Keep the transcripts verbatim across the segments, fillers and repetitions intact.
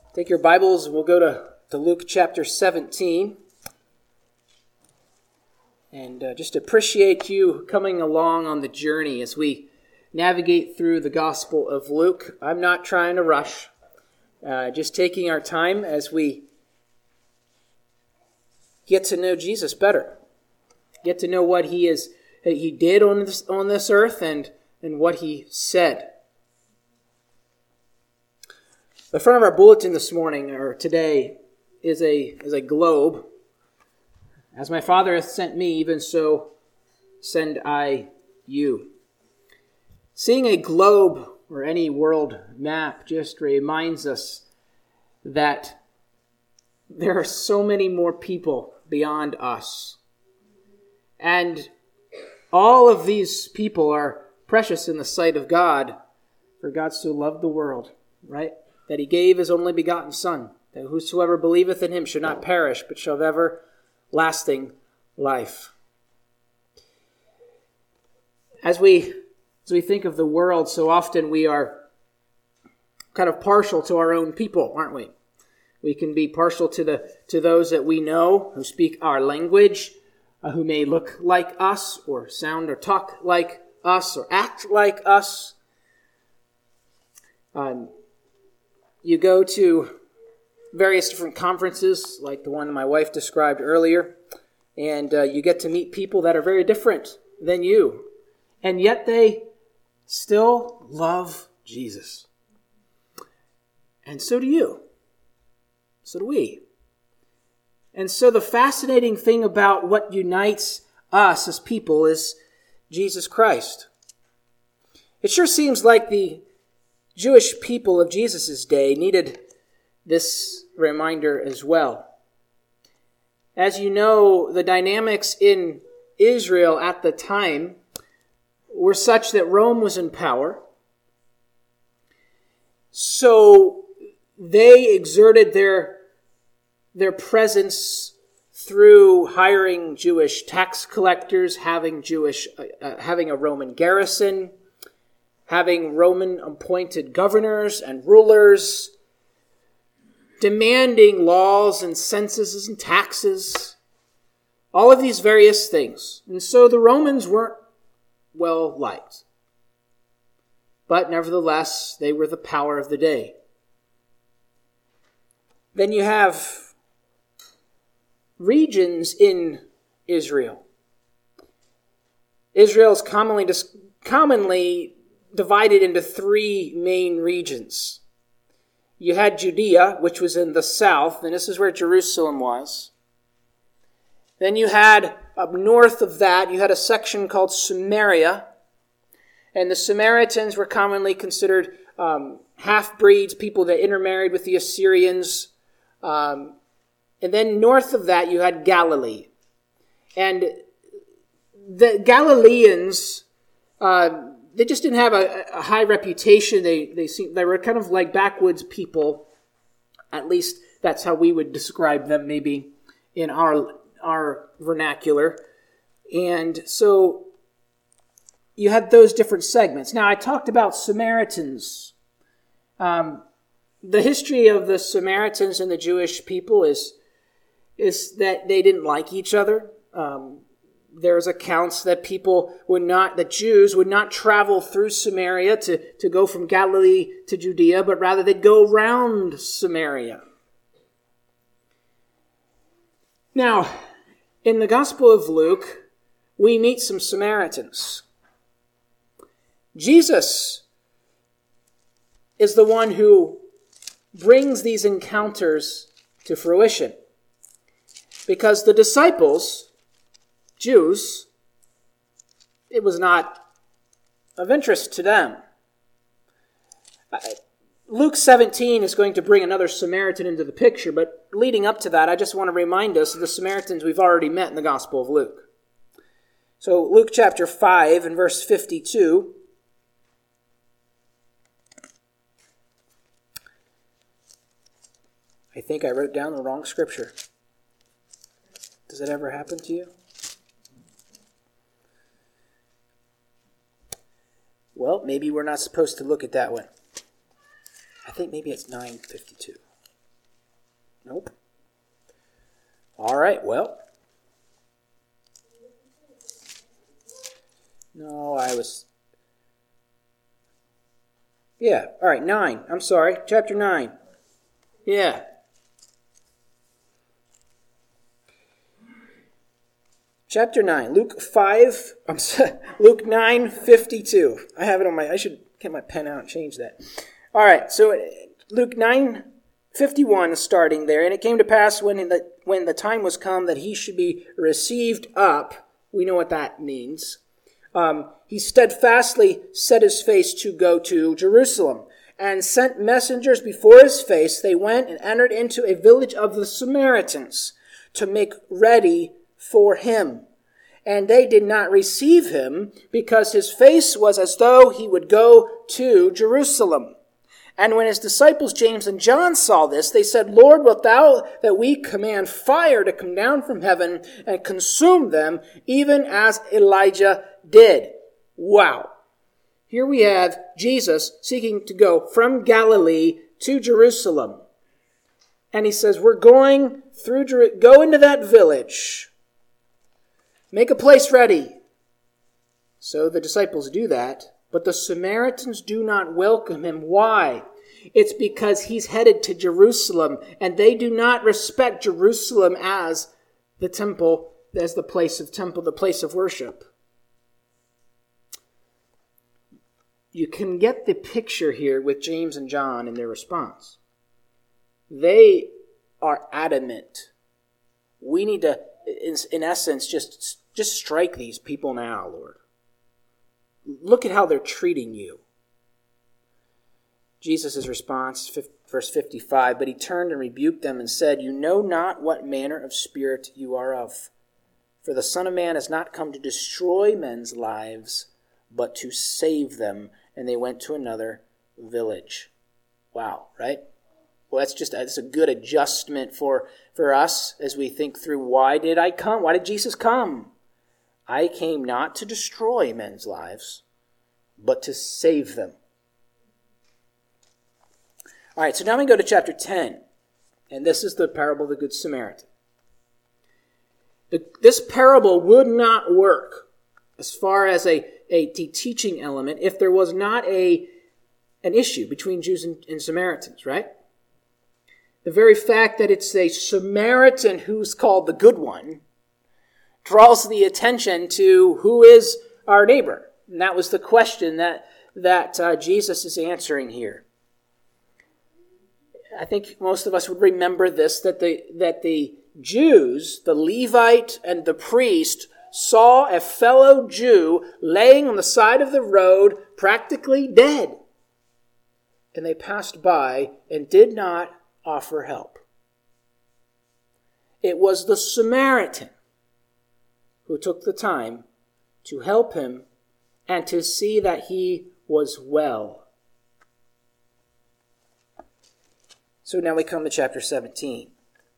Take your Bibles, we'll go to, to Luke chapter seventeen. And uh, just appreciate you coming along on the journey as we navigate through the Gospel of Luke. I'm not trying to rush, uh, just taking our time as we get to know Jesus better. Get to know what he is, he did on this, on this earth and, and what he said. The front of our bulletin this morning, or today, is a is a globe. As my Father hath sent me, even so send I you. Seeing a globe or any world map just reminds us that there are so many more people beyond us. And all of these people are precious in the sight of God, for God so loved the world, right? That he gave his only begotten Son, that whosoever believeth in him should not perish, but shall have everlasting life. As we, as we think of the world, so often we are kind of partial to our own people, aren't we? We can be partial to the to those that we know, who speak our language, uh, who may look like us, or sound or talk like us, or act like us. Um, You go to various different conferences, like the one my wife described earlier, and uh, you get to meet people that are very different than you, and yet they still love Jesus. And so do you. So do we. And so the fascinating thing about what unites us as people is Jesus Christ. It sure seems like the Jewish people of Jesus' day needed this reminder as well. As you know, the dynamics in Israel at the time were such that Rome was in power. So they exerted their, their presence through hiring Jewish tax collectors, having Jewish, uh, having a Roman garrison, having Roman-appointed governors and rulers, demanding laws and censuses and taxes, all of these various things. And so the Romans weren't well liked. But nevertheless, they were the power of the day. Then you have regions in Israel. Israel is commonly commonly divided into three main regions. You had Judea, which was in the south, and this is where Jerusalem was. Then you had, up north of that, you had a section called Samaria, and the Samaritans were commonly considered um, half-breeds, people that intermarried with the Assyrians. Um, and then north of that, you had Galilee. And the Galileans, uh, they just didn't have a, a high reputation. They they seemed, they were kind of like backwoods people. At least that's how we would describe them, maybe in our our vernacular. And so you had those different segments. Now I talked about Samaritans. Um, the history of the Samaritans and the Jewish people is is that they didn't like each other. Um, There's accounts that people would not, that Jews would not travel through Samaria to, to go from Galilee to Judea, but rather they'd go around Samaria. Now, in the Gospel of Luke, we meet some Samaritans. Jesus is the one who brings these encounters to fruition. Because the disciples, Jews, it was not of interest to them. Luke seventeen is going to bring another Samaritan into the picture, but leading up to that, I just want to remind us of the Samaritans we've already met in the Gospel of Luke. So Luke chapter five and verse fifty-two. I think I wrote down the wrong scripture. Does that ever happen to you? Well, maybe we're not supposed to look at that one. I think maybe it's nine fifty-two. All right, well. No, I was... Yeah, all right, nine. I'm sorry, chapter nine. Yeah. Chapter nine, Luke five, I'm sorry, Luke nine fifty-two. I have it on my, I should get my pen out and change that. All right, so Luke nine fifty-one starting there. And it came to pass when the, when the time was come that he should be received up. We know what that means. Um, he steadfastly set his face to go to Jerusalem and sent messengers before his face. They went and entered into a village of the Samaritans to make ready for him. And they did not receive him because his face was as though he would go to Jerusalem. And when his disciples James and John saw this, they said, Lord, wilt thou that we command fire to come down from heaven and consume them, even as Elijah did? Wow. Here we have Jesus seeking to go from Galilee to Jerusalem. And he says, we're going through, Jer- go into that village. Make a place ready. So the disciples do that. But the Samaritans do not welcome him. Why? It's because he's headed to Jerusalem, and they do not respect Jerusalem as the temple, as the place of temple, the place of worship. You can get the picture here with James and John in their response. They are adamant. We need to, in, in essence, just, just strike these people now, Lord. Look at how they're treating you. Jesus' response, verse fifty-five, but he turned and rebuked them and said, you know not what manner of spirit you are of. For the Son of Man has not come to destroy men's lives, but to save them. And they went to another village. Wow, right? Well, that's just that's a good adjustment for, for us as we think through, why did I come? Why did Jesus come? I came not to destroy men's lives, but to save them. All right, so now we go to chapter ten. And this is the parable of the Good Samaritan. The, this parable would not work as far as a, a teaching element if there was not a, an issue between Jews and, and Samaritans, right? The very fact that it's a Samaritan who's called the good one draws the attention to who is our neighbor. And that was the question that, that uh, Jesus is answering here. I think most of us would remember this, that the, that the Jews, the Levite and the priest, saw a fellow Jew laying on the side of the road, practically dead. And they passed by and did not offer help. It was the Samaritan who took the time to help him and to see that he was well. So now we come to chapter seventeen.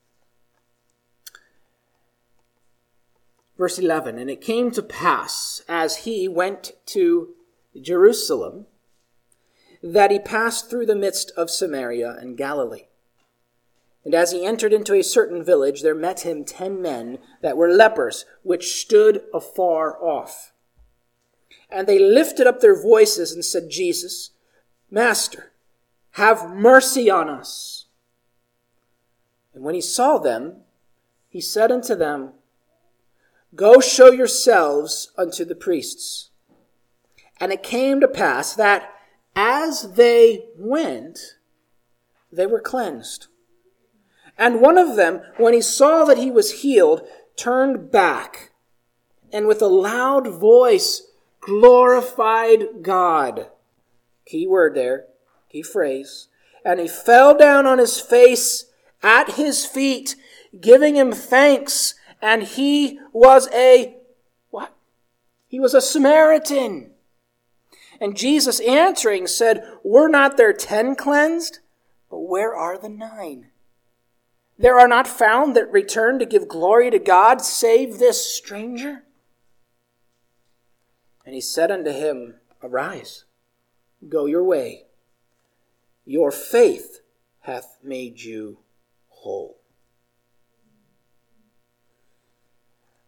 Verse eleven, and it came to pass, as he went to Jerusalem, that he passed through the midst of Samaria and Galilee. And as he entered into a certain village, there met him ten men that were lepers, which stood afar off. And they lifted up their voices and said, Jesus, Master, have mercy on us. And when he saw them, he said unto them, Go show yourselves unto the priests. And it came to pass that as they went, they were cleansed. And one of them, when he saw that he was healed, turned back, and with a loud voice glorified God. Key word there, key phrase. And he fell down on his face at his feet, giving him thanks. And he was a, what? He was a Samaritan. And Jesus answering said, Were not there ten cleansed? But where are the nine? There are not found that return to give glory to God, save this stranger? And he said unto him, Arise, go your way. Your faith hath made you whole.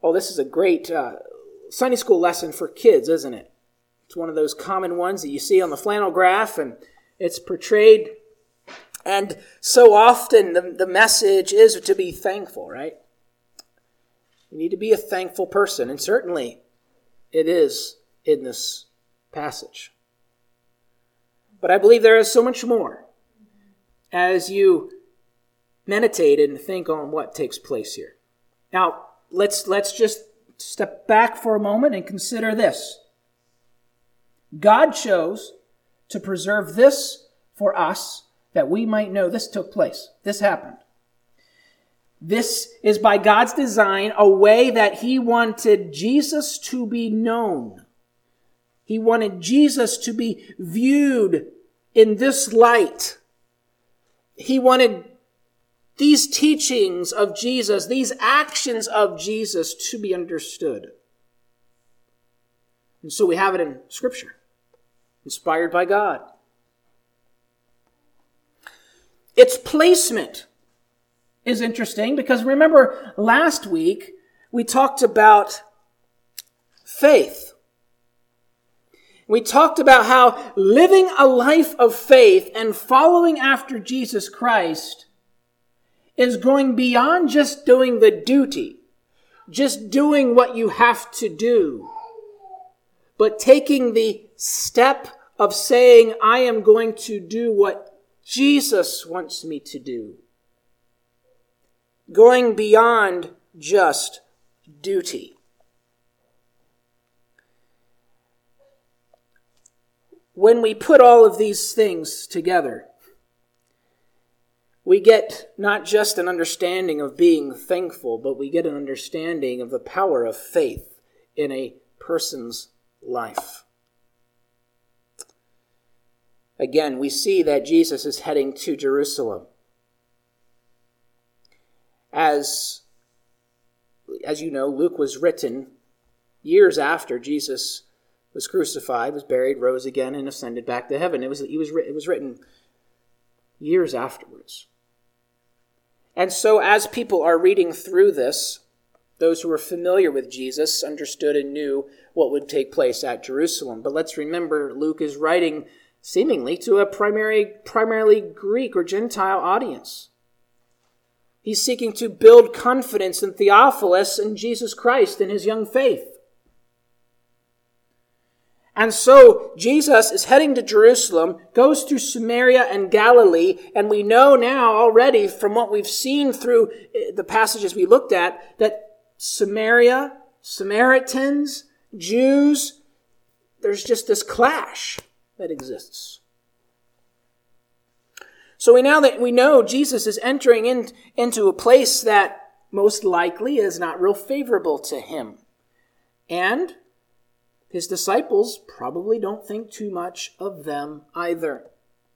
Oh, this is a great uh, Sunday school lesson for kids, isn't it? It's one of those common ones that you see on the flannel graph, and it's portrayed. And so often the, the message is to be thankful, right? You need to be a thankful person, and certainly it is in this passage. But I believe there is so much more as you meditate and think on what takes place here. Now, let's let's just step back for a moment and consider this. God chose to preserve this for us that we might know this took place. This happened. This is by God's design a way that he wanted Jesus to be known. He wanted Jesus to be viewed in this light. He wanted these teachings of Jesus, these actions of Jesus to be understood. And so we have it in Scripture, inspired by God. Its placement is interesting because remember last week we talked about faith. We talked about how living a life of faith and following after Jesus Christ is going beyond just doing the duty, just doing what you have to do, but taking the step of saying, I am going to do what Jesus wants me to do. Going beyond just duty. When we put all of these things together, we get not just an understanding of being thankful, but we get an understanding of the power of faith in a person's life. Again, we see that Jesus is heading to Jerusalem. As, as you know, Luke was written years after Jesus was crucified, was buried, rose again, and ascended back to heaven. It was, he was, it was written years afterwards. And so as people are reading through this, those who were familiar with Jesus understood and knew what would take place at Jerusalem. But let's remember, Luke is writing seemingly to a primary, primarily Greek or Gentile audience. He's seeking to build confidence in Theophilus and Jesus Christ in his young faith. And so Jesus is heading to Jerusalem, goes through Samaria and Galilee, and we know now already from what we've seen through the passages we looked at, that Samaria, Samaritans, Jews, there's just this clash that exists. So we now that we know Jesus is entering in, into a place that most likely is not real favorable to him. And his disciples probably don't think too much of them either.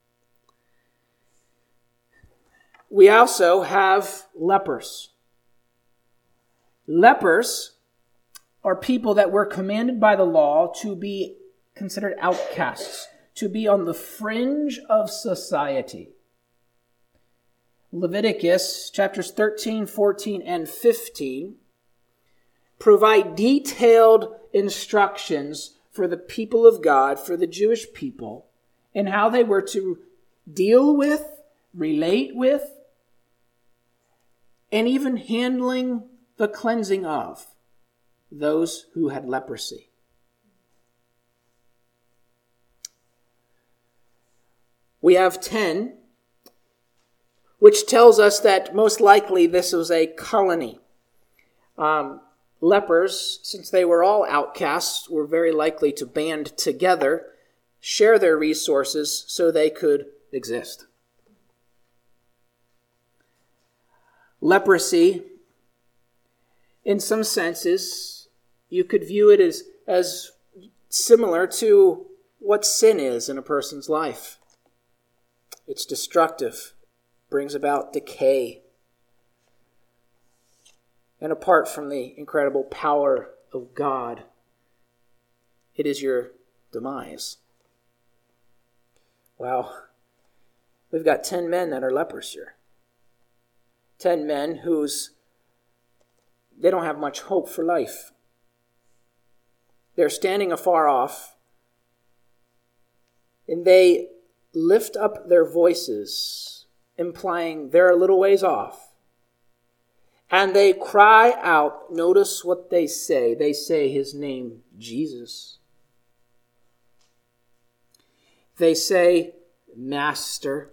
We also have lepers. Lepers are people that were commanded by the law to be considered outcasts, to be on the fringe of society. Leviticus chapters thirteen, fourteen, and fifteen provide detailed instructions for the people of God, for the Jewish people, in how they were to deal with, relate with, and even handling the cleansing of those who had leprosy. We have ten, which tells us that most likely this was a colony. Um, lepers, since they were all outcasts, were very likely to band together, share their resources so they could exist. Leprosy, in some senses, you could view it as, as similar to what sin is in a person's life. It's destructive, brings about decay. And apart from the incredible power of God, it is your demise. Wow. We've got ten men that are lepers here. Ten men whose they don't have much hope for life. They're standing afar off, and they lift up their voices, implying they're a little ways off. And they cry out. Notice what they say. They say his name, Jesus. They say, Master,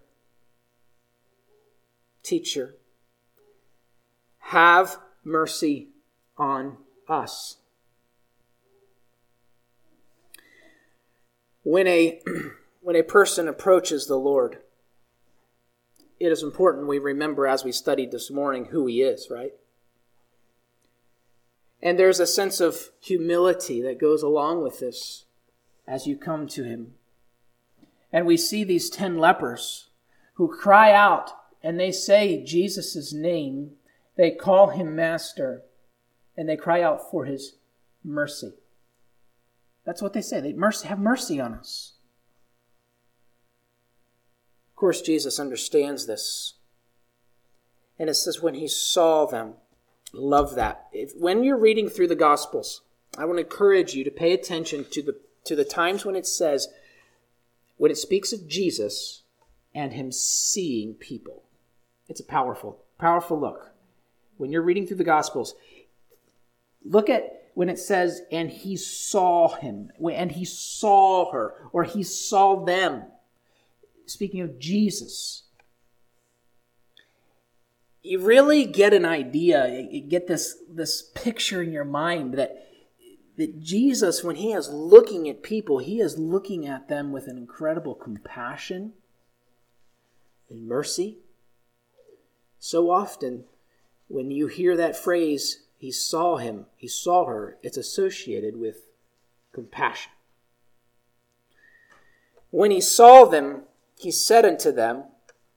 Teacher, have mercy on us. When a, when a person approaches the Lord, it is important we remember, as we studied this morning, who he is, right? And there's a sense of humility that goes along with this as you come to him. And we see these ten lepers who cry out and they say Jesus' name. They call him Master, and they cry out for his mercy. That's what they say. They mercy, have mercy on us. Of course, Jesus understands this. And it says when he saw them, love that. If, when you're reading through the Gospels, I want to encourage you to pay attention to the, to the times when it says, when it speaks of Jesus and him seeing people. It's a powerful, powerful look. When you're reading through the Gospels, look at when it says, and he saw him, and he saw her, or he saw them. Speaking of Jesus, you really get an idea, you get this, this picture in your mind that, that Jesus, when he is looking at people, he is looking at them with an incredible compassion and mercy. So often, when you hear that phrase, he saw him, he saw her, it's associated with compassion. When he saw them, he said unto them,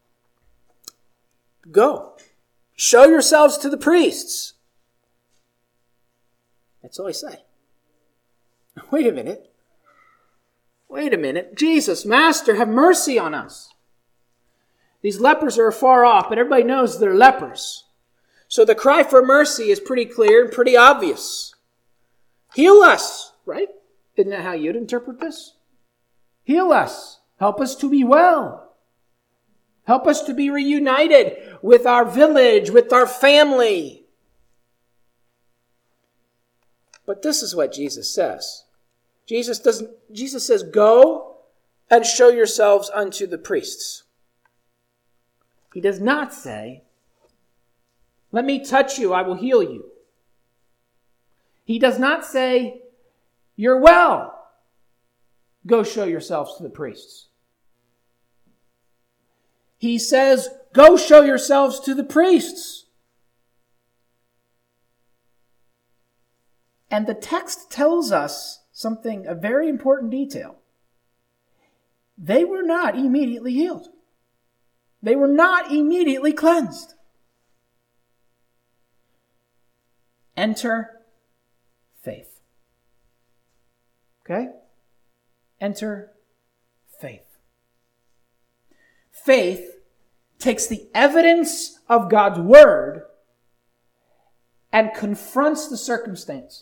Go, show yourselves to the priests. That's all I say. Wait a minute. Wait a minute. Jesus, Master, have mercy on us. These lepers are far off, but everybody knows they're lepers. So the cry for mercy is pretty clear and pretty obvious. Heal us, right? Isn't that how you'd interpret this? Heal us. Help us to be well. Help us to be reunited with our village, with our family. But this is what Jesus says. Jesus doesn't, Jesus says, Go and show yourselves unto the priests. He does not say, Let me touch you, I will heal you. He does not say, You're well. Go show yourselves to the priests. He says, Go show yourselves to the priests. And the text tells us something, a very important detail. They were not immediately healed. They were not immediately cleansed. Enter faith. Okay? Enter faith. Faith takes the evidence of God's word and confronts the circumstance.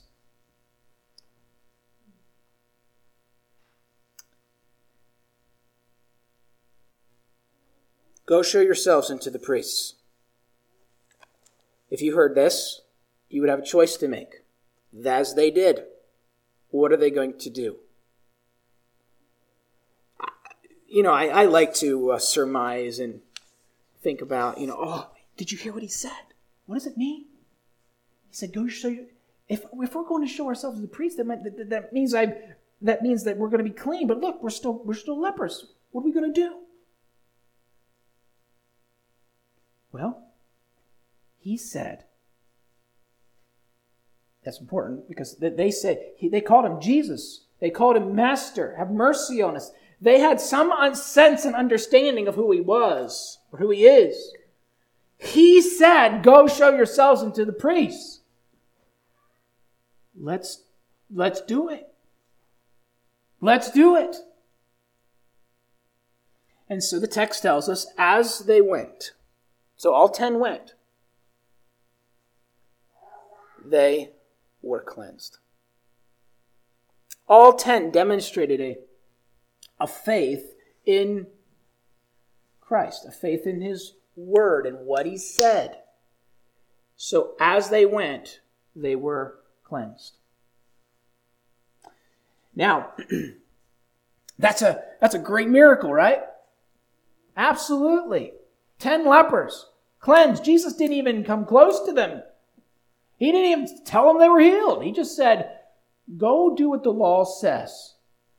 Go show yourselves unto the priests. If you heard this, you would have a choice to make. As they did, what are they going to do? You know, I, I like to uh, surmise and think about, you know, oh, did you hear what he said? What does it mean? He said, go show you. If, if we're going to show ourselves to the priest, that, might, that, that means I that means that we're going to be clean. But look, we're still we're still lepers. What are we going to do? Well, he said, that's important because they said, they called him Jesus. They called him Master. Have mercy on us. They had some sense and understanding of who he was or who he is. He said, go show yourselves unto the priests. Let's, let's do it. Let's do it. And so the text tells us, as they went, so all ten went. they were cleansed. All ten demonstrated a, a faith in Christ, a faith in his word and what he said. So as they went, they were cleansed. Now, that's a that's a great miracle, right? Absolutely. Ten lepers cleansed. Jesus didn't even come close to them. He didn't even tell them they were healed. He just said, go do what the law says.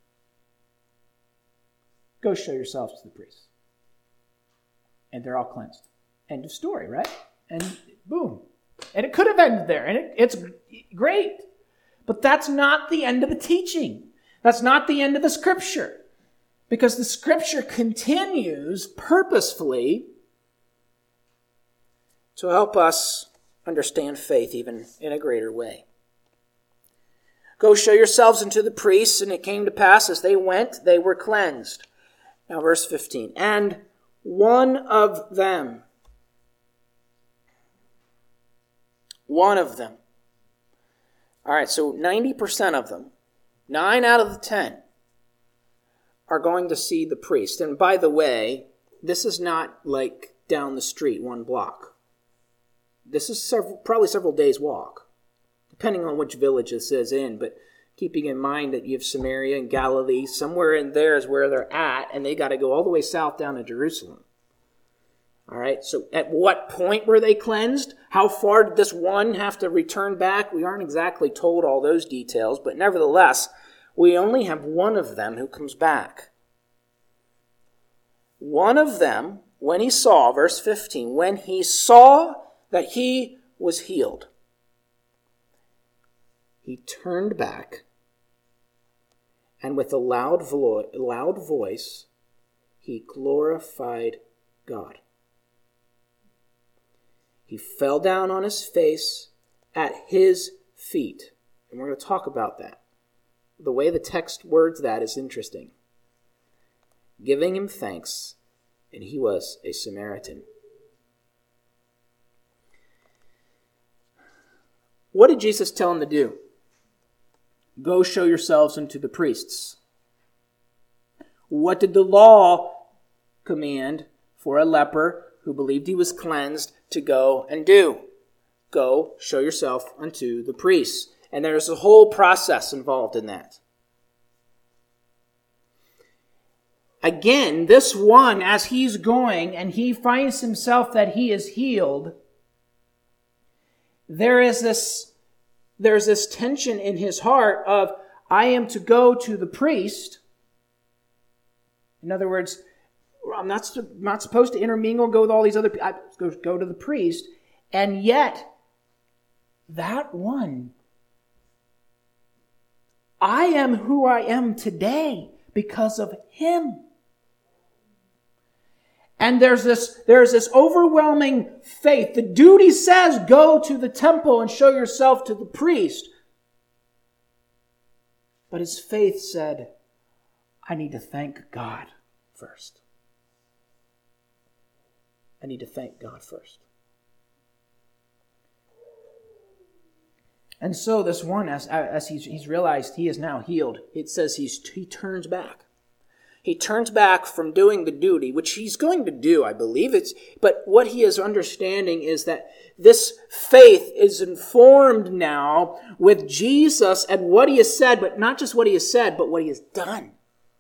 Go show yourselves to the priest. And they're all cleansed. End of story, right? And boom. And it could have ended there. And it, it's great. But that's not the end of the teaching. That's not the end of the scripture. Because the scripture continues purposefully to help us understand faith even in a greater way. Go show yourselves unto the priests, and it came to pass as they went, they were cleansed. Now verse fifteen. And one of them, one of them. All right, so ninety percent of them, nine out of the ten, are going to see the priest. And by the way, this is not like down the street, one block. This is several, probably several days' walk, depending on which village this is in. But keeping in mind that you have Samaria and Galilee, somewhere in there is where they're at, and they got to go all the way south down to Jerusalem. All right, so at what point were they cleansed? How far did this one have to return back? We aren't exactly told all those details, but nevertheless, we only have one of them who comes back. One of them, when he saw, verse fifteen, when he saw that he was healed, he turned back, and with a loud, vo- loud voice, he glorified God. He fell down on his face at his feet. And we're going to talk about that. The way the text words that is interesting. Giving him thanks, and he was a Samaritan. What did Jesus tell him to do? Go show yourselves unto the priests. What did the law command for a leper who believed he was cleansed to go and do? Go show yourself unto the priests. And there's a whole process involved in that. Again, this one, as he's going and he finds himself that he is healed, there is this, there's this tension in his heart of, I am to go to the priest. In other words, I'm not, not supposed to intermingle, go with all these other people. I go, go to the priest. And yet, that one, I am who I am today because of him. And there's this, there's this overwhelming faith. The duty says, go to the temple and show yourself to the priest. But his faith said, I need to thank God first. I need to thank God first. And so this one, as, as he's, he's realized he is now healed, it says he's, he turns back. He turns back from doing the duty, which he's going to do, I believe. It's, but what he is understanding is that this faith is informed now with Jesus and what he has said, but not just what he has said, but what he has done.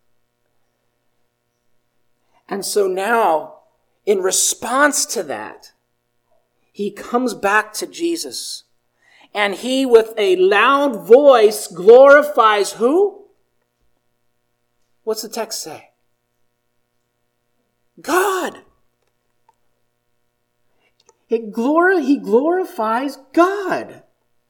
And so now, in response to that, he comes back to Jesus. And he, with a loud voice, glorifies who? What's the text say? God. It glor- he glorifies God.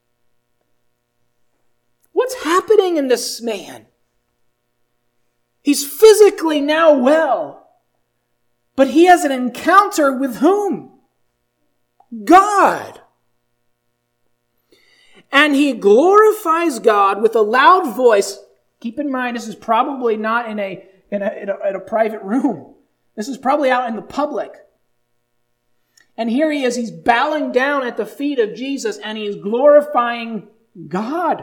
What's happening in this man? He's physically now well, but he has an encounter with whom? God. And he glorifies God with a loud voice. Keep in mind, this is probably not in a, in a, in a, in a private room. This is probably out in the public. And here he is, he's bowing down at the feet of Jesus and he's glorifying God.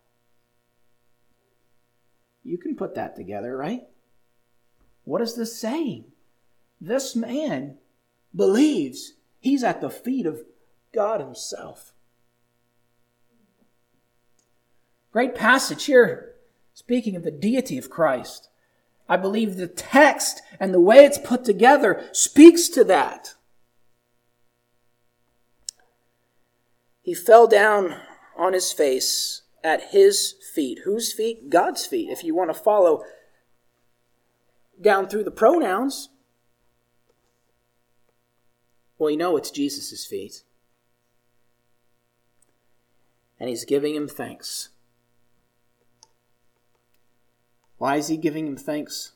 You can put that together, right? What is this saying? This man believes he's at the feet of God himself. Great passage here, speaking of the deity of Christ. I believe the text and the way it's put together speaks to that. He fell down on his face at his feet. Whose feet? God's feet. If you want to follow down through the pronouns, well, you know it's Jesus' feet. And he's giving him thanks. Why is he giving him thanks?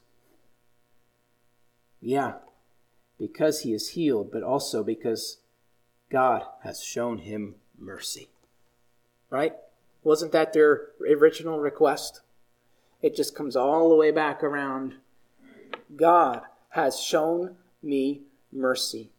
Yeah, because he is healed, but also because God has shown him mercy. Right? Wasn't that their original request? It just comes all the way back around. God has shown me mercy.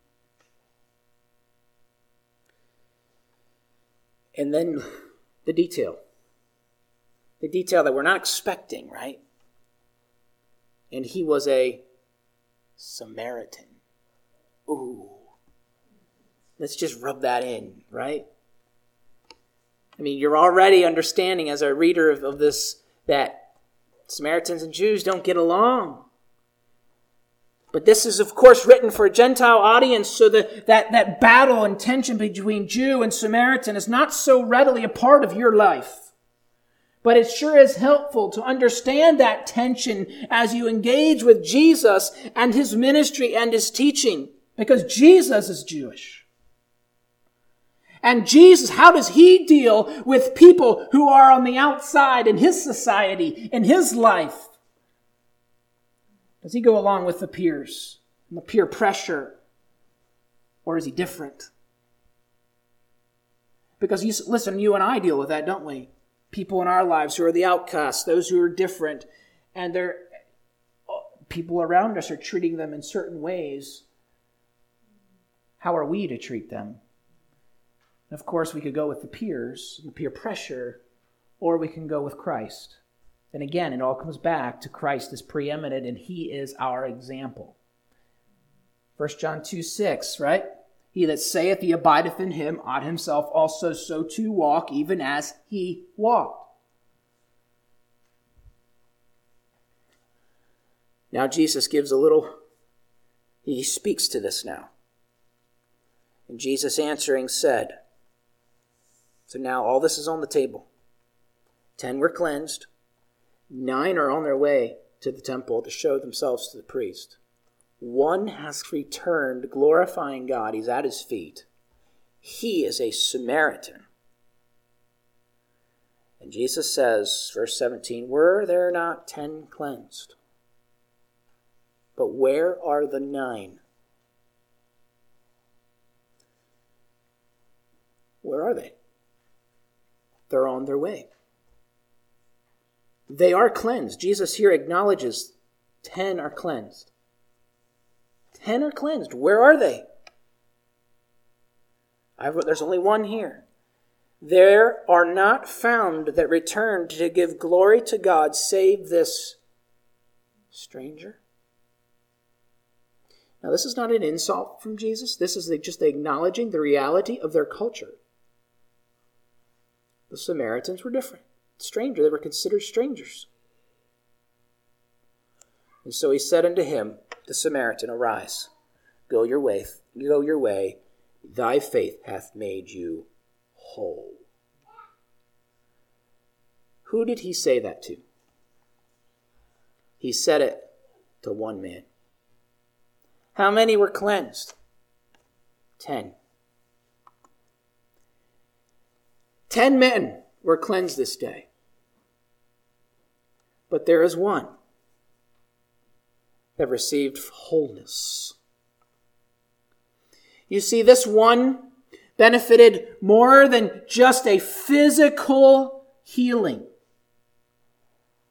And then the detail. The detail that we're not expecting, right? And he was a Samaritan. Ooh. Let's just rub that in, right? I mean, you're already understanding as a reader of, of this that Samaritans and Jews don't get along. But this is, of course, written for a Gentile audience, so that, that, that battle and tension between Jew and Samaritan is not so readily a part of your life. But it sure is helpful to understand that tension as you engage with Jesus and his ministry and his teaching, because Jesus is Jewish. And Jesus, how does he deal with people who are on the outside in his society, in his life? Does he go along with the peers and the peer pressure? Or is he different? Because, you, listen, you and I deal with that, don't we? People in our lives who are the outcasts, those who are different, and they're, people around us are treating them in certain ways. How are we to treat them? And of course, we could go with the peers, the peer pressure, or we can go with Christ. And again, it all comes back to Christ is preeminent and he is our example. First John two six, right? He that saith he abideth in him ought himself also so to walk, even as he walked. Now Jesus gives a little, he speaks to this now. And Jesus answering said, so now all this is on the table. Ten were cleansed. Nine are on their way to the temple to show themselves to the priest. One has returned glorifying God. He's at his feet. He is a Samaritan. And Jesus says, verse seventeen, were there not ten cleansed? But where are the nine? Where are they? They're on their way. They are cleansed. Jesus here acknowledges ten are cleansed. Ten are cleansed. Where are they? I wrote, there's only one here. There are not found that returned to give glory to God save this stranger. Now, this is not an insult from Jesus. This is just acknowledging the reality of their culture. The Samaritans were different. Stranger, they were considered strangers. And so he said unto him, the Samaritan, arise, go your way, go your way, thy faith hath made you whole. Who did he say that to? He said it to one man. How many were cleansed? Ten. Ten men were cleansed this day. But there is one that received wholeness. You see, this one benefited more than just a physical healing.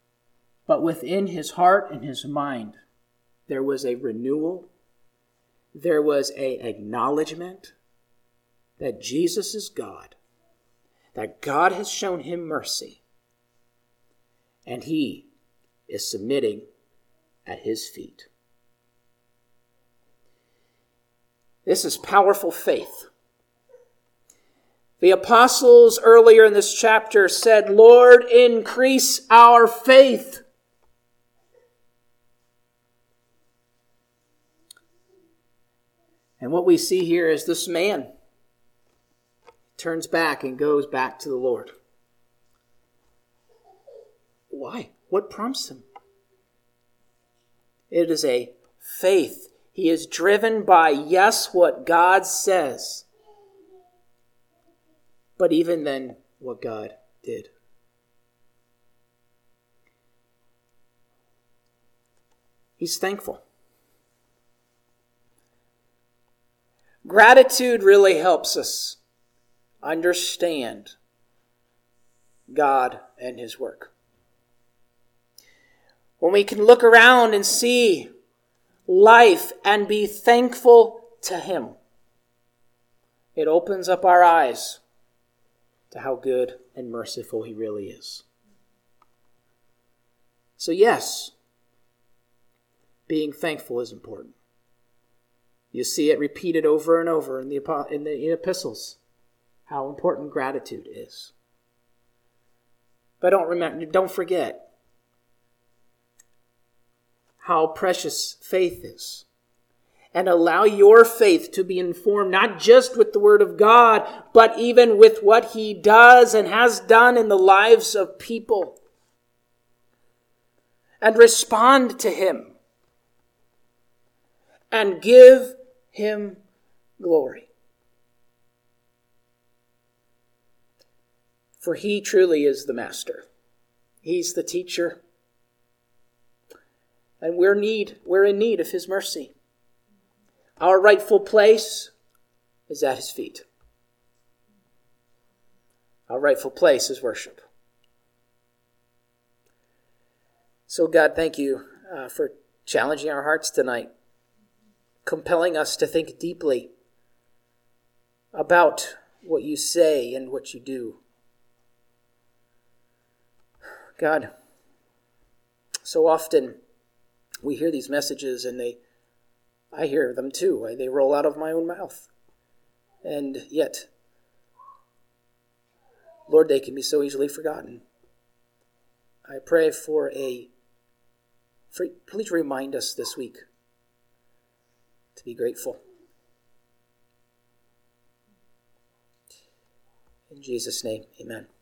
But within his heart and his mind, there was a renewal There was a acknowledgement that Jesus is God, that God has shown him mercy, and he is submitting at his feet. This is powerful faith. The apostles earlier in this chapter said, "Lord, increase our faith." And what we see here is this man turns back and goes back to the Lord. Why? What prompts him? It is a faith. He is driven by, yes, what God says, but even then, what God did. He's thankful. Gratitude really helps us understand God and his work. When we can look around and see life and be thankful to him, it opens up our eyes to how good and merciful he really is. So yes, being thankful is important. You see it repeated over and over in the, in the epistles, how important gratitude is. But don't remember, don't forget how precious faith is. And allow your faith to be informed not just with the Word of God, but even with what he does and has done in the lives of people. And respond to him. And give him glory. For he truly is the master. He's the teacher. And we're need, we're in need of his mercy. Our rightful place is at his feet. Our rightful place is worship. So God, thank you uh, for challenging our hearts tonight, compelling us to think deeply about what you say and what you do. God, so often we hear these messages and they, I hear them too. They roll out of my own mouth. And yet, Lord, they can be so easily forgotten. I pray for a, for, please remind us this week to be grateful. In Jesus' name, amen.